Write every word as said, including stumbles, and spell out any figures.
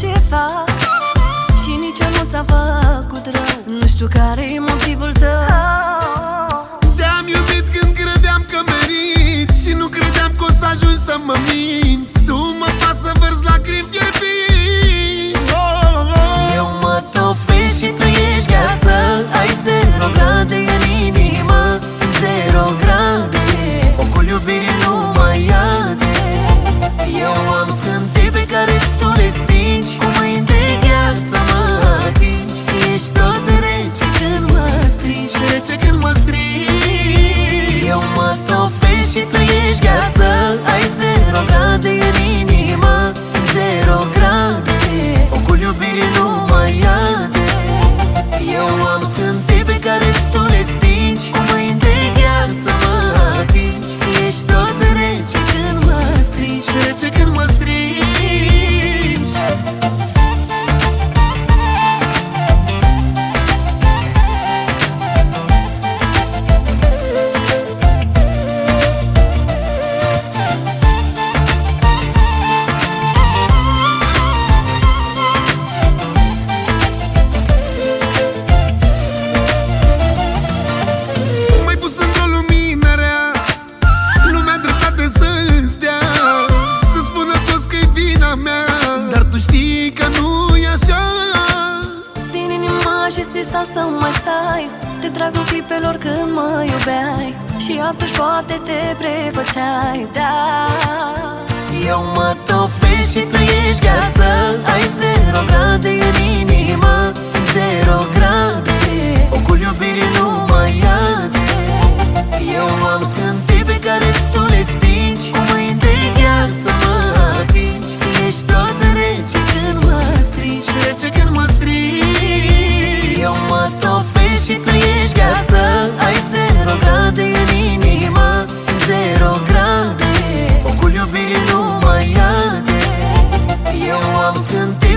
ce fac și nici eu nu ți-am făcut rău. Nu știu care-i motivul tău. Te-am iubit când credeam că merit și nu credeam că o să ajungi să mă minți. Tu mă faci să verzi lacrimi fierbinți. oh, oh, oh. Eu mă topesc și tu ești gheață. Ai zero grade în inimă, zero grade. Focul iubirii nu mai arde. Eu am scânteii pe care tu le stingi. Cu mâini de gheață mă atingi. Ești tot rece când mă strigi, Rece când mă strigi. Eu mă topesc și tu ești gheață. Ai zero grade în inimă, zero grade. Focul iubirii nu mai arde. Eu am scânteii pe care tu le stingi. Cu mâini de gheață mă atingi. Ești tot rece când mă strigi, Rece când mă strigi. Dar tu știi că nu-i așa. Din inima și stau să mai stai. De dragul clipelor când mă iubeai și atunci poate te prefăceai, da. Eu mă topesc și tu ești gheață. Ai zero grade în inimă, zero grade. Focul iubirii nu mai arde. Eu am scânteii pe care tu le stingi. Cu mâini de gheață mă atingi. Ești tot rece când mă strigi, Rece când mă strigi. Eu mă topesc și tu ești gheață. Ai zero grade în inimă, zero grade. Focul iubirii nu mai arde. Eu am scânteii